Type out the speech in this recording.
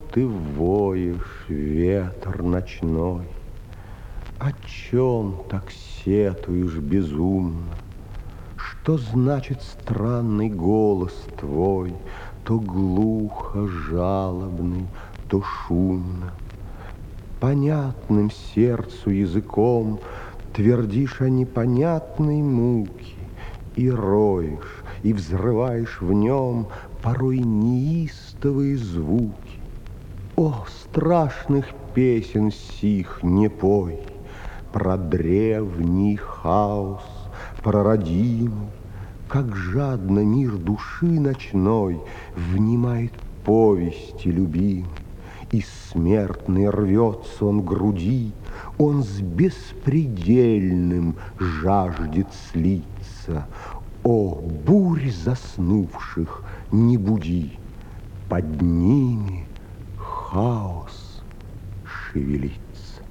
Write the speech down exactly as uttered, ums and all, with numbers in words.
ты воешь, ветер ночной? О чем так сетуешь безумно? Что значит странный голос твой, то глухо жалобный, то шумно? Понятным сердцу языком твердишь о непонятной муке, и роешь, и взрываешь в нем порой неистовые звуки. О, страшных песен сих не пой, про древний хаос, про родимый, как жадно мир души ночной внимает повести любимой. И смертный рвется он к груди, он с беспредельным жаждет слиться. О, бурь заснувших не буди, под ними хаос шевелится.